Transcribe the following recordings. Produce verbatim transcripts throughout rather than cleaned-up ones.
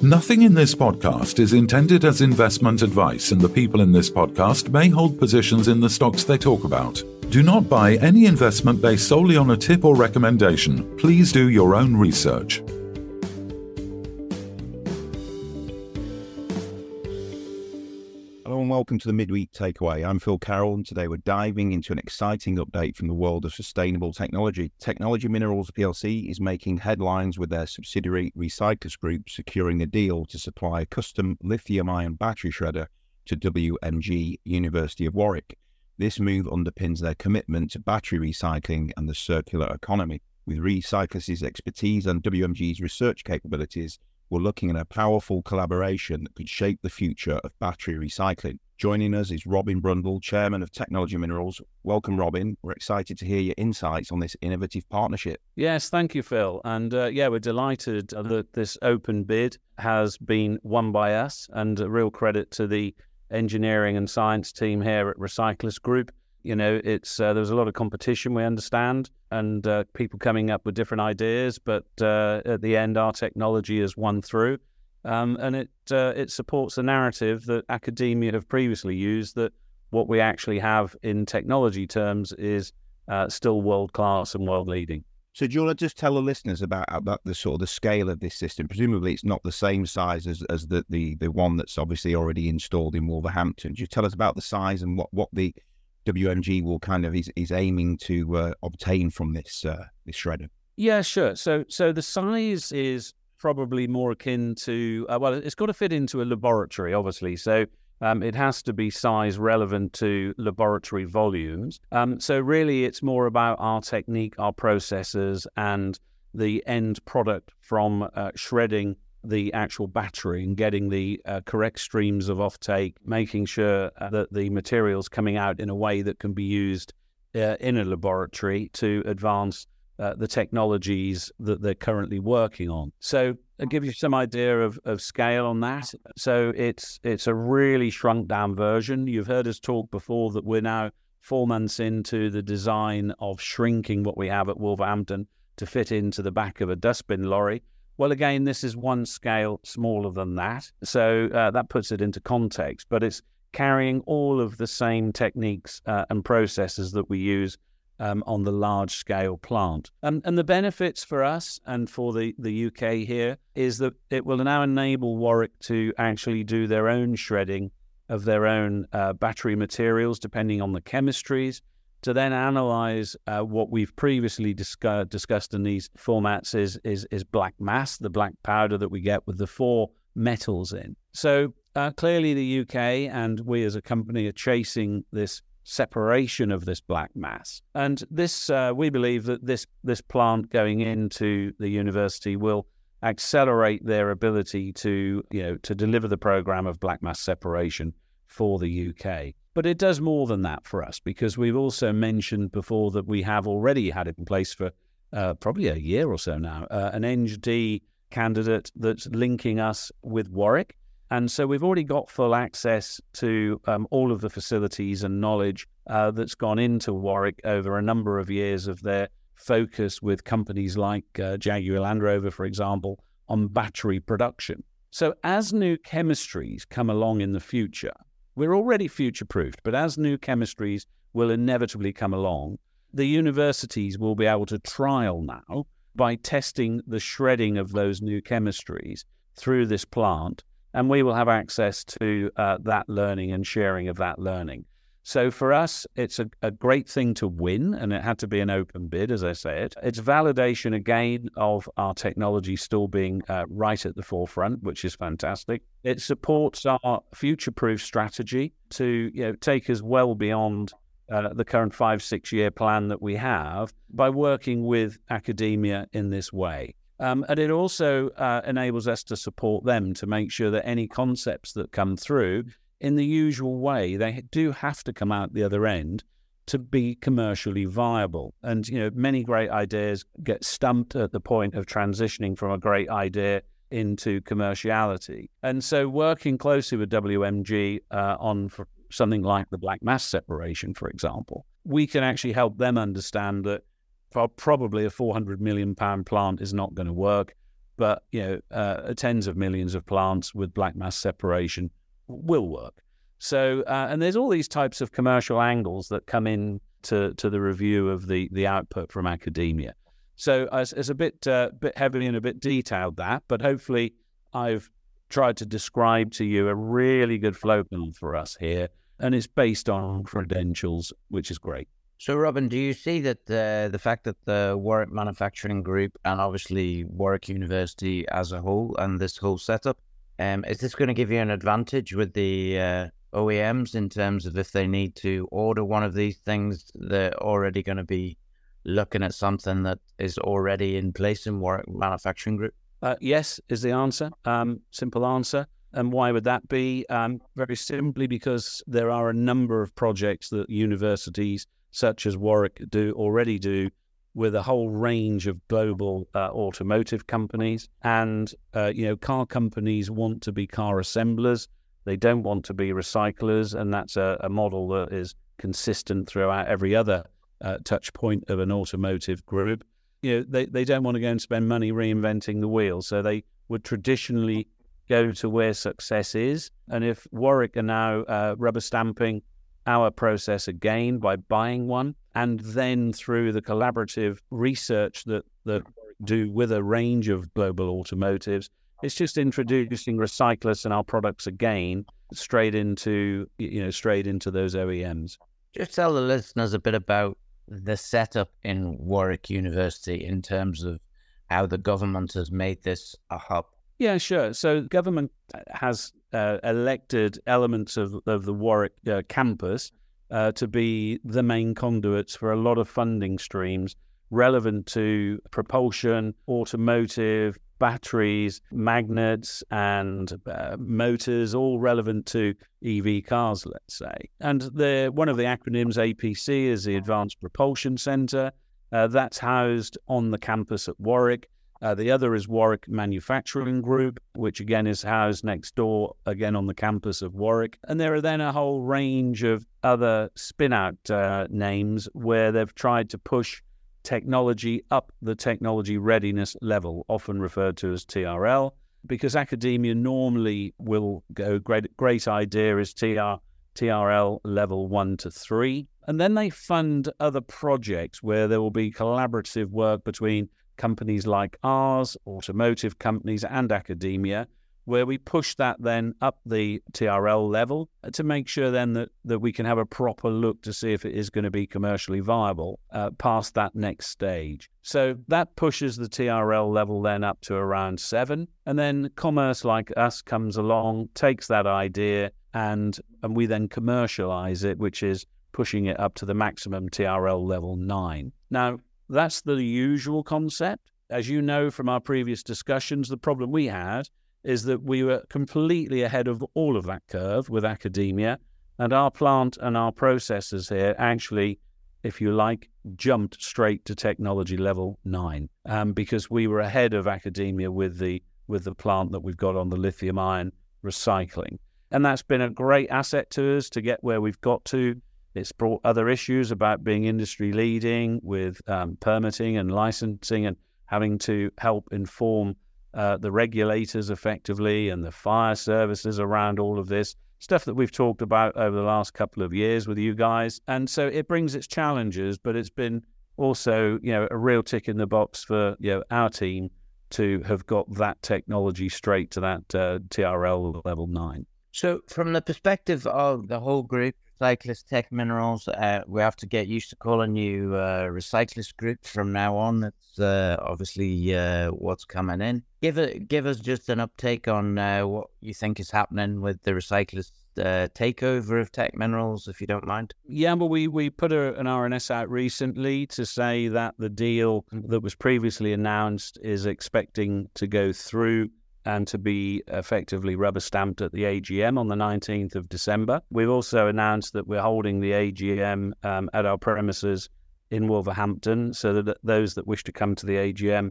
Nothing in this podcast is intended as investment advice, and the people in this podcast may hold positions in the stocks they talk about. Do not buy any investment based solely on a tip or recommendation. Please do your own research. Hello and welcome to the Midweek Takeaway. I'm Phil Carroll, and today we're diving into an exciting update from the world of sustainable technology. Technology Minerals P L C is making headlines with their subsidiary Recyclers Group securing a deal to supply a custom lithium-ion battery shredder to W M G University of Warwick. This move underpins their commitment to battery recycling and the circular economy. With Recyclers' expertise and W M G's research capabilities, we're looking at a powerful collaboration that could shape the future of battery recycling. Joining us is Robin Brundle, Chairman of Technology Minerals. Welcome, Robin. We're excited to hear your insights on this innovative partnership. Yes, thank you, Phil. And uh, yeah, we're delighted that this open bid has been won by us, and a real credit to the engineering and science team here at Recyclers Group. You know, it's uh, there's a lot of competition, we understand, and uh, people coming up with different ideas. But uh, at the end, our technology has won through, um, and it uh, it supports the narrative that academia have previously used, that what we actually have in technology terms is uh, still world class and world leading. So do you want to just tell the listeners about, about the sort of the scale of this system? Presumably it's not the same size as, as the, the, the one that's obviously already installed in Wolverhampton. Do you tell us about the size and what, what the W M G will kind of is, is aiming to uh, obtain from this uh, this shredder? Yeah, sure. So so the size is probably more akin to, uh, well, it's got to fit into a laboratory, obviously. So um, it has to be size relevant to laboratory volumes. Um, so really it's more about our technique, our processes, and the end product from uh, shredding the actual battery and getting the uh, correct streams of offtake, making sure uh, that the material's coming out in a way that can be used uh, in a laboratory to advance uh, the technologies that they're currently working on. So I'll give you some idea of, of scale on that. So it's it's a really shrunk down version. You've heard us talk before that we're now four months into the design of shrinking what we have at Wolverhampton to fit into the back of a dustbin lorry. Well, again, this is one scale smaller than that, so uh, that puts it into context, but it's carrying all of the same techniques uh, and processes that we use um, on the large-scale plant. Um, and the benefits for us and for the, the U K here is that it will now enable Warwick to actually do their own shredding of their own uh, battery materials, depending on the chemistries, to then analyze uh, what we've previously discuss- discussed in these formats is, is is black mass, the black powder that we get with the four metals in. So uh, clearly the U K and we as a company are chasing this separation of this black mass. And this, uh, we believe that this this plant going into the university will accelerate their ability to, you know, to deliver the program of black mass separation for the U K. But it does more than that for us, because we've also mentioned before that we have already had it in place for uh, probably a year or so now, uh, an Eng D candidate that's linking us with Warwick. And so we've already got full access to um, all of the facilities and knowledge uh, that's gone into Warwick over a number of years of their focus with companies like uh, Jaguar Land Rover, for example, on battery production. So as new chemistries come along in the future, we're already future-proofed, but as new chemistries will inevitably come along, the universities will be able to trial now by testing the shredding of those new chemistries through this plant, and we will have access to uh, that learning and sharing of that learning. So for us, it's a, a great thing to win, and it had to be an open bid, as I said. It's validation, again, of our technology still being uh, right at the forefront, which is fantastic. It supports our future-proof strategy to, you know, take us well beyond uh, the current five, six-year plan that we have by working with academia in this way. Um, and it also uh, enables us to support them to make sure that any concepts that come through in the usual way, they do have to come out the other end to be commercially viable. And, you know, many great ideas get stumped at the point of transitioning from a great idea into commerciality. And so working closely with W M G uh, on for something like the black mass separation, for example, we can actually help them understand that probably a four hundred million pound plant is not going to work. but you know, uh, tens of millions of plants with black mass separation will work. So, uh, and there's all these types of commercial angles that come in to, to the review of the, the output from academia. So it's, it's a bit uh, bit heavily and a bit detailed, that, but hopefully I've tried to describe to you a really good flow path for us here, and it's based on credentials, which is great. So, Robin, do you see that the the fact that the Warwick Manufacturing Group and obviously Warwick University as a whole and this whole setup, um, is this going to give you an advantage with the uh, O E Ms in terms of if they need to order one of these things, they're already going to be looking at something that is already in place in Warwick Manufacturing Group? Uh, yes, is the answer. Um, simple answer. And why would that be? Um, very simply because there are a number of projects that universities such as Warwick do already do with a whole range of global uh, automotive companies. And, uh, you know, car companies want to be car assemblers. They don't want to be recyclers. And that's a, a model that is consistent throughout every other uh, touch point of an automotive group. You know, they, they don't want to go and spend money reinventing the wheel. So they would traditionally go to where success is. And if Warwick are now uh, rubber stamping our process again by buying one, and then through the collaborative research that, that Warwick do with a range of global automotives, it's just introducing recyclers and our products again straight into, you know, straight into those O E Ms. Just tell the listeners a bit about the setup in Warwick University in terms of how the government has made this a hub. Yeah, sure. So government has uh, elected elements of, of the Warwick uh, campus uh, to be the main conduits for a lot of funding streams relevant to propulsion, automotive, batteries, magnets, and uh, motors, all relevant to E V cars, let's say. And the, one of the acronyms, A P C, is the Advanced Propulsion Centre. Uh, that's housed on the campus at Warwick. Uh, the other is Warwick Manufacturing Group, which again is housed next door, again on the campus of Warwick. And there are then a whole range of other spin-out uh, names where they've tried to push technology up the technology readiness level, often referred to as T R L, because academia normally will go, great, great idea is T R, T R L level one to three. And then they fund other projects where there will be collaborative work between companies like ours, automotive companies, and academia, where we push that then up the T R L level to make sure then that, that we can have a proper look to see if it is going to be commercially viable uh, past that next stage. So that pushes the T R L level then up to around seven. And then commerce like us comes along, takes that idea, and, and we then commercialize it, which is pushing it up to the maximum T R L level nine. Now, that's the usual concept. As you know from our previous discussions, the problem we had is that we were completely ahead of all of that curve with academia, and our plant and our processes here actually, if you like, jumped straight to technology level nine, um, because we were ahead of academia with the with the plant that we've got on the lithium ion recycling. And that's been a great asset to us to get where we've got to. It's brought other issues about being industry leading with um, permitting and licensing and having to help inform uh, the regulators effectively and the fire services around all of this, stuff that we've talked about over the last couple of years with you guys. And so it brings its challenges, but it's been also, you know, a real tick in the box for, you know, our team to have got that technology straight to that uh, T R L level nine. So from the perspective of the whole group, Recyclist Tech Minerals, uh, we have to get used to calling you uh, Recyclist Group from now on. That's uh, obviously uh, what's coming in. Give it, give us just an uptake on uh, what you think is happening with the Recyclist uh, takeover of Tech Minerals, if you don't mind. Yeah, well, we, we put a, an R N S out recently to say that the deal that was previously announced is expecting to go through and to be effectively rubber stamped at the A G M on the nineteenth of December. We've also announced that we're holding the A G M um, at our premises in Wolverhampton, so that those that wish to come to the A G M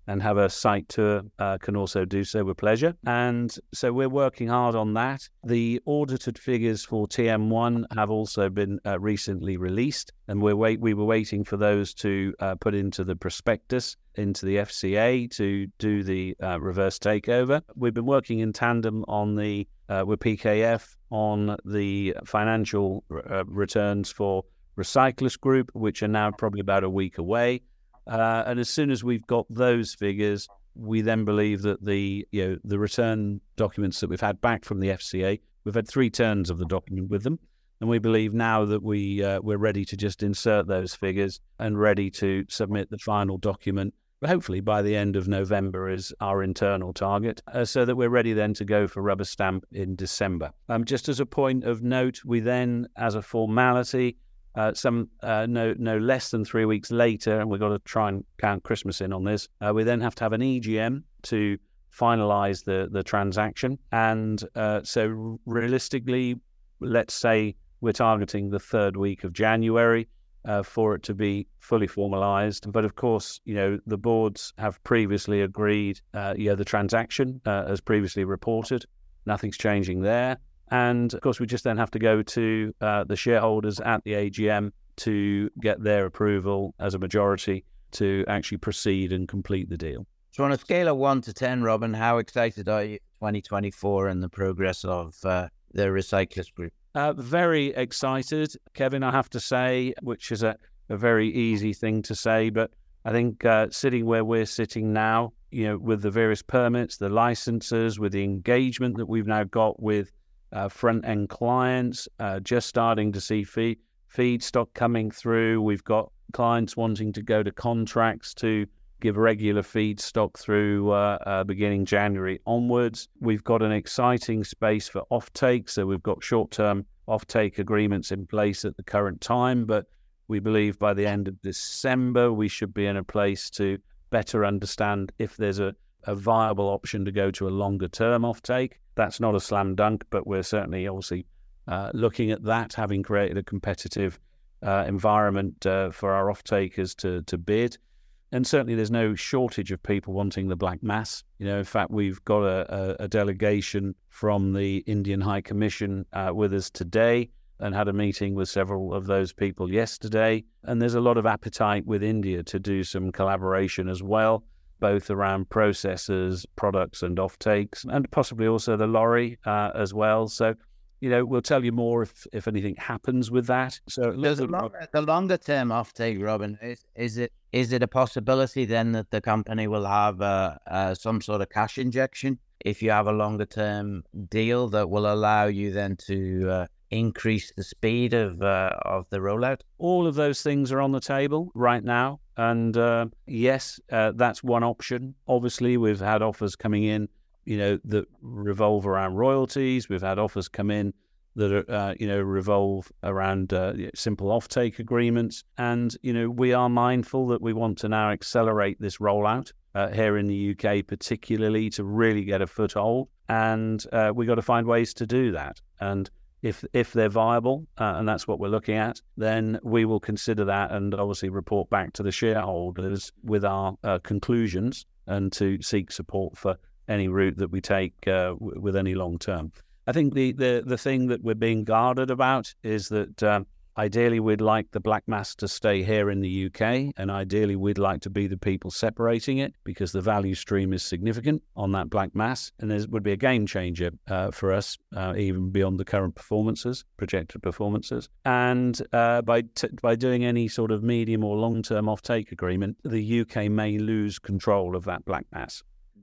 and have a site tour uh, can also do so with pleasure. And so we're working hard on that. The audited figures for T M one have also been uh, recently released, and we're wait we were waiting for those to uh, put into the prospectus, into the F C A to do the uh, reverse takeover. We've been working in tandem on the uh, with P K F on the financial uh, returns for Recyclers Group, which are now probably about a week away. Uh, and as soon as we've got those figures, we then believe that the you know the return documents that we've had back from the F C A, we've had three turns of the document with them, and we believe now that we uh, we're ready to just insert those figures and ready to submit the final document. But hopefully by the end of November is our internal target, uh, so that we're ready then to go for rubber stamp in December. Um, just as a point of note, we then, as a formality, uh, some uh, no no less than three weeks later, and we've got to try and count Christmas in on this, uh, we then have to have an E G M to finalise the, the transaction. And uh, so realistically, let's say we're targeting the third week of January. Uh, for it to be fully formalised. But of course, you know, the boards have previously agreed, uh, you know, the transaction uh, as previously reported. Nothing's changing there. And of course, we just then have to go to uh, the shareholders at the A G M to get their approval as a majority to actually proceed and complete the deal. So on a scale of one to ten, Robin, how excited are you for twenty twenty-four and the progress of uh, the Recyclers Group? Uh, very excited, Kevin, I have to say, which is a, a very easy thing to say. But I think uh, sitting where we're sitting now, you know, with the various permits, the licenses, with the engagement that we've now got with uh, front-end clients, uh, just starting to see feed, feedstock coming through. We've got clients wanting to go to contracts to give regular feedstock through uh, uh, beginning January onwards. We've got an exciting space for offtake, so we've got short-term offtake agreements in place at the current time, but we believe by the end of December we should be in a place to better understand if there's a, a viable option to go to a longer-term offtake. That's not a slam dunk, but we're certainly obviously uh, looking at that, having created a competitive uh, environment uh, for our off-takers to, to bid. And certainly there's no shortage of people wanting the black mass. You know, in fact, we've got a, a, a delegation from the Indian High Commission uh, with us today and had a meeting with several of those people yesterday. And there's a lot of appetite with India to do some collaboration as well, both around processors, products and offtakes, and possibly also the lorry uh, as well. So, you know, we'll tell you more if, if anything happens with that. So There's a longer, the longer term offtake, Robin, is, is it is it a possibility then that the company will have uh, uh, some sort of cash injection if you have a longer term deal that will allow you then to uh, increase the speed of uh, of the rollout? All of those things are on the table right now. And uh, yes, uh, that's one option. Obviously, we've had offers coming in, you know, that revolve around royalties. We've had offers come in that are, uh, you know, revolve around uh, simple offtake agreements. And, you know, we are mindful that we want to now accelerate this rollout uh, here in the U K, particularly to really get a foothold. And uh, we got to find ways to do that. And if if they're viable, uh, and that's what we're looking at, then we will consider that and obviously report back to the shareholders with our uh, conclusions and to seek support for any route that we take uh, w- with any long term. I think the, the, the thing that we're being guarded about is that um, ideally we'd like the black mass to stay here in the U K, and ideally we'd like to be the people separating it because the value stream is significant on that black mass, and there would be a game changer uh, for us, uh, even beyond the current performances, projected performances. And uh, by t- by doing any sort of medium or long-term offtake agreement, the U K may lose control of that black mass.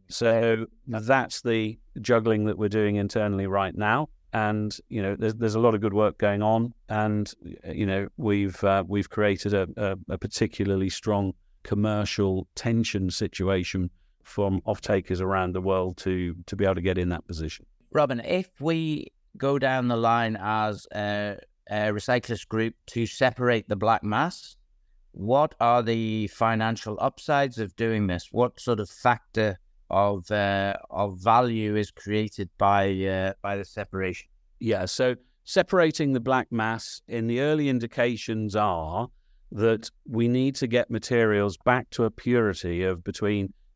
So that's the juggling that we're doing internally right now. And, you know, there's there's a lot of good work going on. And, you know, we've uh, we've created a, a, a particularly strong commercial tension situation from off-takers around the world to, to be able to get in that position. Robin, if we go down the line as a, a Recyclers Group to separate the black mass, what are the financial upsides of doing this? What sort of factor of uh, of value is created by uh, by the separation? Yeah, so separating the black mass, in the early indications are that we need to get materials back to a purity of between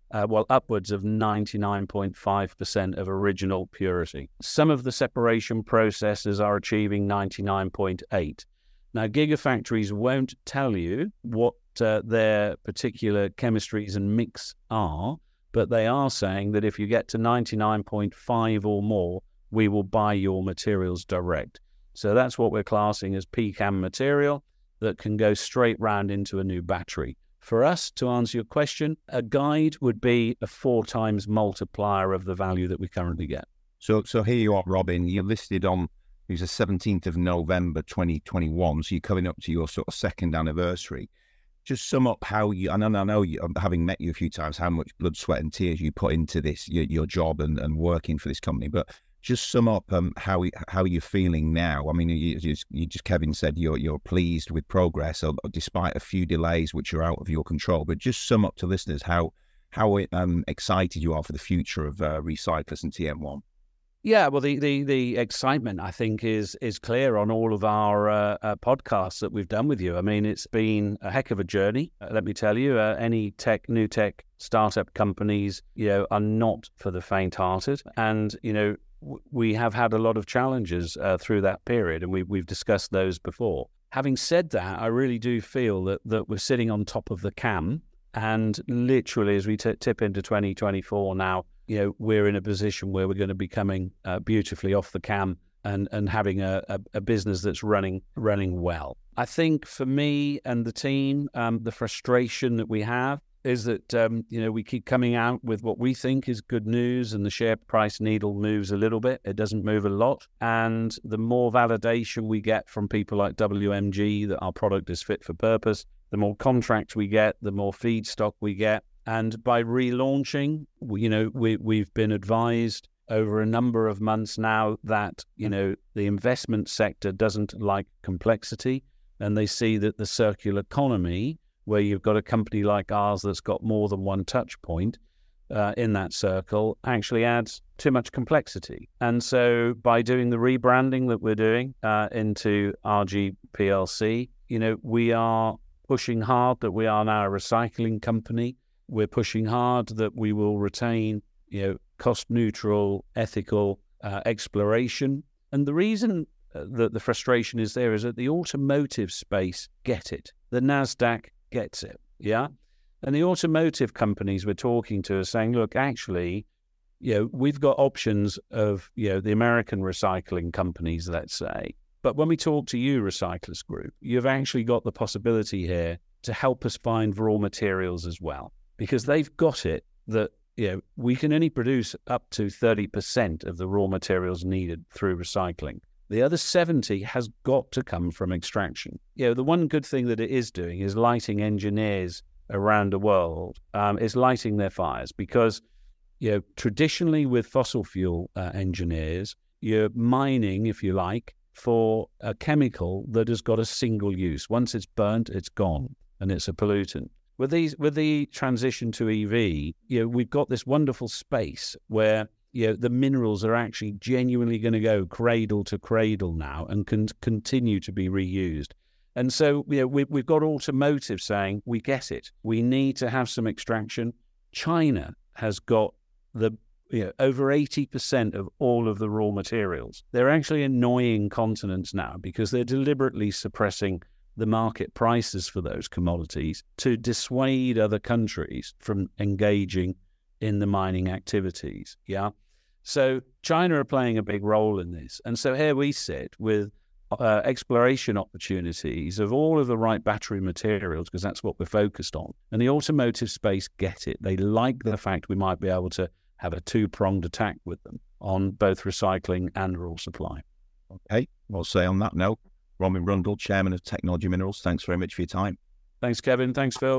uh, well, upwards of ninety-nine point five percent of original purity. Some of the separation processes are achieving ninety-nine point eight. Now, gigafactories won't tell you what uh, their particular chemistries and mix are, but they are saying that if you get to ninety-nine point five or more, we will buy your materials direct. So that's what we're classing as P CAM material that can go straight round into a new battery. For us, to answer your question, a guide would be a four times multiplier of the value that we currently get. So so here you are, Robin. You're listed on, it was the seventeenth of November, twenty twenty-one. So you're coming up to your sort of second anniversary. Just sum up how you, and I know you, having met you a few times, how much blood, sweat and tears you put into this, your, your job and, and working for this company. But just sum up um, how how you're feeling now. I mean, you, you, you just, Kevin said you're you're pleased with progress, or, or despite a few delays which are out of your control. But just sum up to listeners how how um, excited you are for the future of uh, Recyclers and T M one. Yeah, well, the, the, the excitement, I think, is is clear on all of our uh, uh, podcasts that we've done with you. I mean, it's been a heck of a journey, uh, let me tell you. Uh, any tech, new tech, startup companies, you know, are not for the faint-hearted. And, you know, w- we have had a lot of challenges uh, through that period, and we, we've discussed those before. Having said that, I really do feel that, that we're sitting on top of the cam, and literally as we t- tip into twenty twenty-four now, you know, we're in a position where we're going to be coming uh, beautifully off the cam and, and having a, a, a business that's running running well. I think for me and the team, um, the frustration that we have is that, um, you know, we keep coming out with what we think is good news and the share price needle moves a little bit. It doesn't move a lot. And the more validation we get from people like W M G that our product is fit for purpose, the more contracts we get, the more feedstock we get. And by relaunching, you know, we, we've been advised over a number of months now that, you know, the investment sector doesn't like complexity, and they see that the circular economy, where you've got a company like ours that's got more than one touch point uh, in that circle, actually adds too much complexity. And so by doing the rebranding that we're doing uh, into R G P L C, you know, we are pushing hard that we are now a recycling company. We're pushing hard that we will retain, you know, cost-neutral, ethical uh, exploration. And the reason uh, that the frustration is there is that the automotive space get it. The NASDAQ gets it, yeah? And the automotive companies we're talking to are saying, look, actually, you know, we've got options of, you know, the American recycling companies, let's say. But when we talk to you, Recyclers Group, you've actually got the possibility here to help us find raw materials as well. Because they've got it that, you know, we can only produce up to thirty percent of the raw materials needed through recycling. The other seventy has got to come from extraction. You know, the one good thing that it is doing is lighting engineers around the world, um, is lighting their fires. Because, you know, traditionally with fossil fuel uh, engineers, you're mining, if you like, for a chemical that has got a single use. Once it's burnt, it's gone, and it's a pollutant. With these, with the transition to E V, you know, we've got this wonderful space where, you know, the minerals are actually genuinely going to go cradle to cradle now and can continue to be reused. And so, you know, we, we've got automotive saying, we get it. We need to have some extraction. China has got the, you know, over eighty percent of all of the raw materials. They're actually annoying continents now because they're deliberately suppressing the market prices for those commodities to dissuade other countries from engaging in the mining activities, yeah? So China are playing a big role in this. And so here we sit with uh, exploration opportunities of all of the right battery materials, because that's what we're focused on. And the automotive space get it. They like the fact we might be able to have a two-pronged attack with them on both recycling and raw supply. Okay, we'll say on that note, Robin Rundle, Chairman of Technology Minerals, thanks very much for your time. Thanks, Kevin. Thanks, Phil.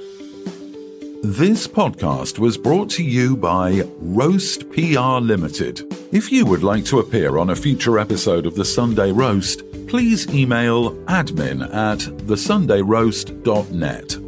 This podcast was brought to you by Roast P R Limited. If you would like to appear on a future episode of The Sunday Roast, please email admin at the sunday roast dot net.